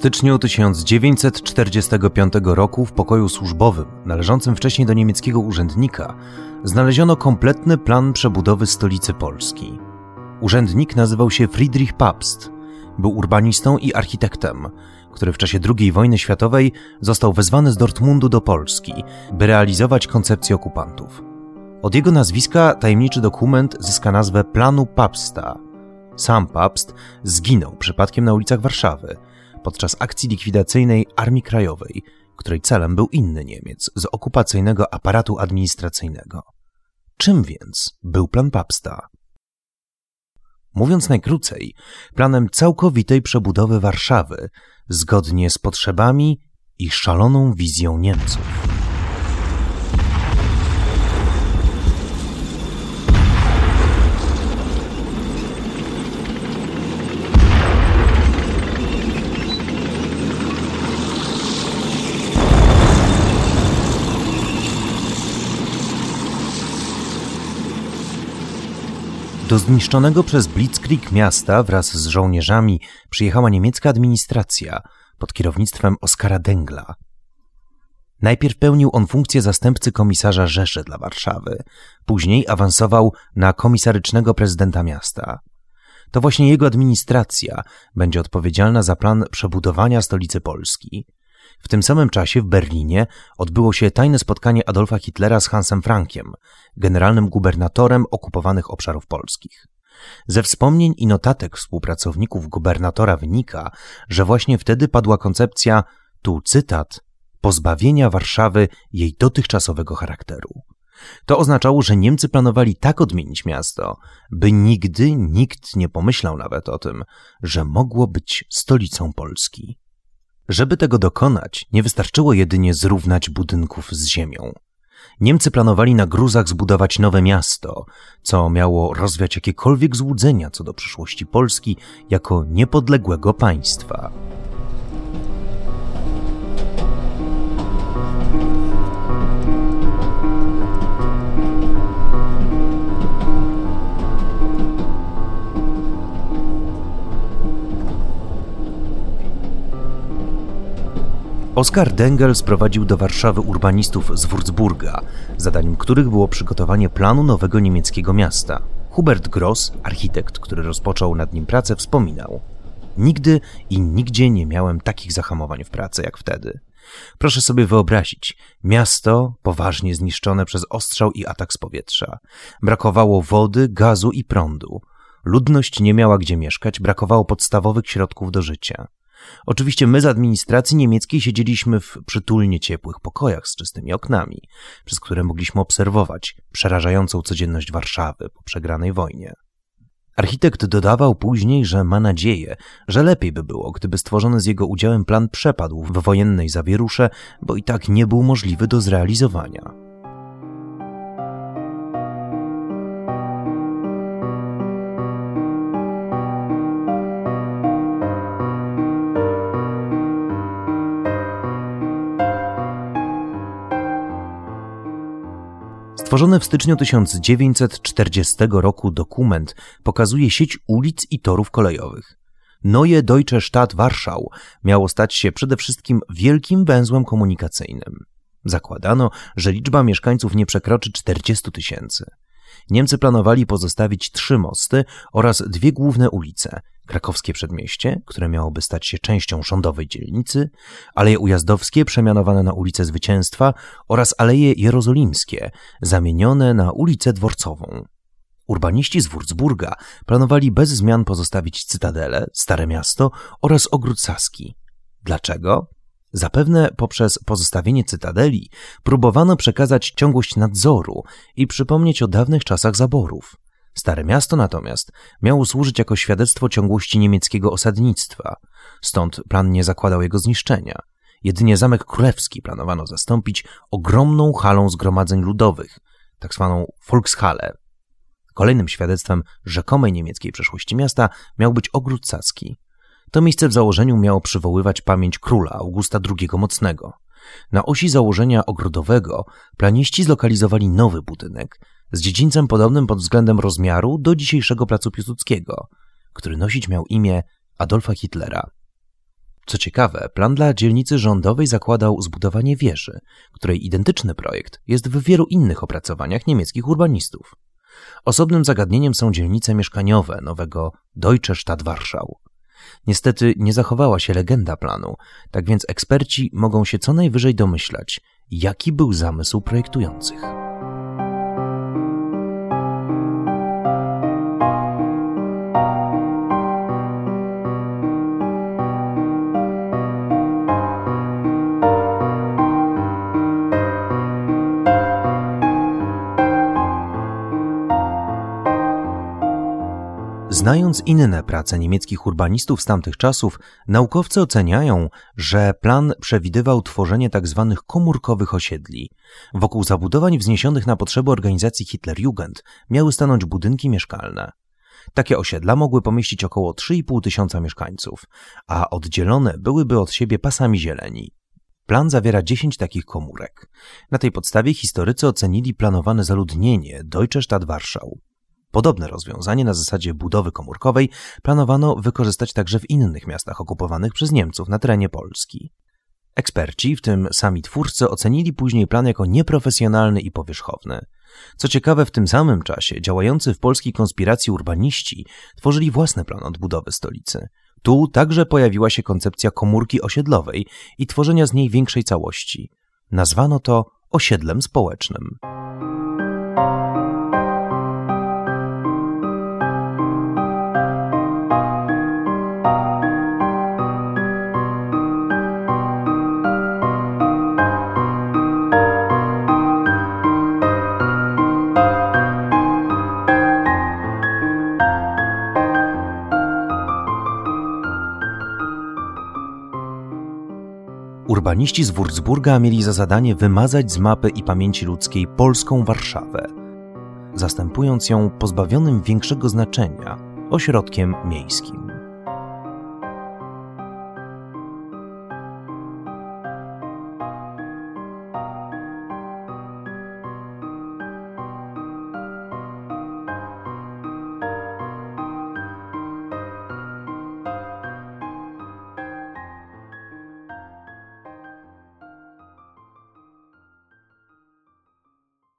styczniu 1945 roku w pokoju służbowym, należącym wcześniej do niemieckiego urzędnika, znaleziono kompletny plan przebudowy stolicy Polski. Urzędnik nazywał się Friedrich Pabst. Był urbanistą i architektem, który w czasie II wojny światowej został wezwany z Dortmundu do Polski, by realizować koncepcję okupantów. Od jego nazwiska tajemniczy dokument zyska nazwę Planu Pabsta. Sam Pabst zginął przypadkiem na ulicach Warszawy podczas akcji likwidacyjnej Armii Krajowej, której celem był inny Niemiec z okupacyjnego aparatu administracyjnego. Czym więc był plan Pabsta? Mówiąc najkrócej, planem całkowitej przebudowy Warszawy zgodnie z potrzebami i szaloną wizją Niemców. Do zniszczonego przez Blitzkrieg miasta wraz z żołnierzami przyjechała niemiecka administracja pod kierownictwem Oskara Dengla. Najpierw pełnił on funkcję zastępcy komisarza Rzeszy dla Warszawy, później awansował na komisarycznego prezydenta miasta. To właśnie jego administracja będzie odpowiedzialna za plan przebudowania stolicy Polski. W tym samym czasie w Berlinie odbyło się tajne spotkanie Adolfa Hitlera z Hansem Frankiem, generalnym gubernatorem okupowanych obszarów polskich. Ze wspomnień i notatek współpracowników gubernatora wynika, że właśnie wtedy padła koncepcja, tu cytat, pozbawienia Warszawy jej dotychczasowego charakteru. To oznaczało, że Niemcy planowali tak odmienić miasto, by nigdy nikt nie pomyślał nawet o tym, że mogło być stolicą Polski. Żeby tego dokonać, nie wystarczyło jedynie zrównać budynków z ziemią. Niemcy planowali na gruzach zbudować nowe miasto, co miało rozwiać jakiekolwiek złudzenia co do przyszłości Polski jako niepodległego państwa. Oskar Dengel sprowadził do Warszawy urbanistów z Würzburga, zadaniem których było przygotowanie planu nowego niemieckiego miasta. Hubert Gross, architekt, który rozpoczął nad nim pracę, wspominał: nigdy i nigdzie nie miałem takich zahamowań w pracy jak wtedy. Proszę sobie wyobrazić, miasto poważnie zniszczone przez ostrzał i atak z powietrza. Brakowało wody, gazu i prądu. Ludność nie miała gdzie mieszkać, brakowało podstawowych środków do życia. Oczywiście my z administracji niemieckiej siedzieliśmy w przytulnie ciepłych pokojach z czystymi oknami, przez które mogliśmy obserwować przerażającą codzienność Warszawy po przegranej wojnie. Architekt dodawał później, że ma nadzieję, że lepiej by było, gdyby stworzony z jego udziałem plan przepadł w wojennej zawierusze, bo i tak nie był możliwy do zrealizowania. Stworzony w styczniu 1940 roku dokument pokazuje sieć ulic i torów kolejowych. Neue Deutsche Stadt Warschau miało stać się przede wszystkim wielkim węzłem komunikacyjnym. Zakładano, że liczba mieszkańców nie przekroczy 40 000. Niemcy planowali pozostawić 3 mosty oraz 2 główne ulice: Krakowskie Przedmieście, które miałoby stać się częścią rządowej dzielnicy, Aleje Ujazdowskie przemianowane na ulicę Zwycięstwa oraz Aleje Jerozolimskie zamienione na ulicę Dworcową. Urbaniści z Würzburga planowali bez zmian pozostawić Cytadelę, Stare Miasto oraz Ogród Saski. Dlaczego? Zapewne poprzez pozostawienie Cytadeli próbowano przekazać ciągłość nadzoru i przypomnieć o dawnych czasach zaborów. Stare Miasto natomiast miało służyć jako świadectwo ciągłości niemieckiego osadnictwa, stąd plan nie zakładał jego zniszczenia. Jedynie Zamek Królewski planowano zastąpić ogromną halą zgromadzeń ludowych, tak zwaną Volkshalle. Kolejnym świadectwem rzekomej niemieckiej przeszłości miasta miał być Ogród Saski. To miejsce w założeniu miało przywoływać pamięć króla Augusta II Mocnego. Na osi założenia ogrodowego planiści zlokalizowali nowy budynek z dziedzińcem podobnym pod względem rozmiaru do dzisiejszego placu Piłsudskiego, który nosić miał imię Adolfa Hitlera. Co ciekawe, plan dla dzielnicy rządowej zakładał zbudowanie wieży, której identyczny projekt jest w wielu innych opracowaniach niemieckich urbanistów. Osobnym zagadnieniem są dzielnice mieszkaniowe nowego Deutsche Stadt Warschau. Niestety nie zachowała się legenda planu, tak więc eksperci mogą się co najwyżej domyślać, jaki był zamysł projektujących. Znając inne prace niemieckich urbanistów z tamtych czasów, naukowcy oceniają, że plan przewidywał tworzenie tzw. komórkowych osiedli. Wokół zabudowań wzniesionych na potrzeby organizacji Hitlerjugend miały stanąć budynki mieszkalne. Takie osiedla mogły pomieścić około 3,5 tysiąca mieszkańców, a oddzielone byłyby od siebie pasami zieleni. Plan zawiera 10 takich komórek. Na tej podstawie historycy ocenili planowane zaludnienie Deutsche Stadt Warschau. Podobne rozwiązanie na zasadzie budowy komórkowej planowano wykorzystać także w innych miastach okupowanych przez Niemców na terenie Polski. Eksperci, w tym sami twórcy, ocenili później plan jako nieprofesjonalny i powierzchowny. Co ciekawe, w tym samym czasie działający w polskiej konspiracji urbaniści tworzyli własny plan odbudowy stolicy. Tu także pojawiła się koncepcja komórki osiedlowej i tworzenia z niej większej całości. Nazwano to osiedlem społecznym. Urbaniści z Würzburga mieli za zadanie wymazać z mapy i pamięci ludzkiej polską Warszawę, zastępując ją pozbawionym większego znaczenia ośrodkiem miejskim.